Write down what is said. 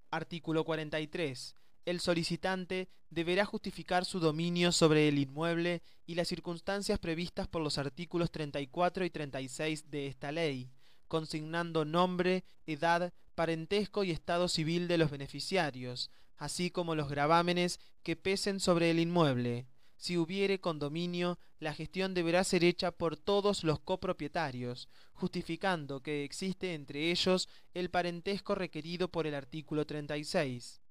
Artículo 43. El solicitante deberá justificar su dominio sobre el inmueble y las circunstancias previstas por los artículos 34 y 36 de esta ley, consignando nombre, edad, parentesco y estado civil de los beneficiarios, así como los gravámenes que pesen sobre el inmueble. Si hubiere condominio, la gestión deberá ser hecha por todos los copropietarios, justificando que existe entre ellos el parentesco requerido por el artículo 36.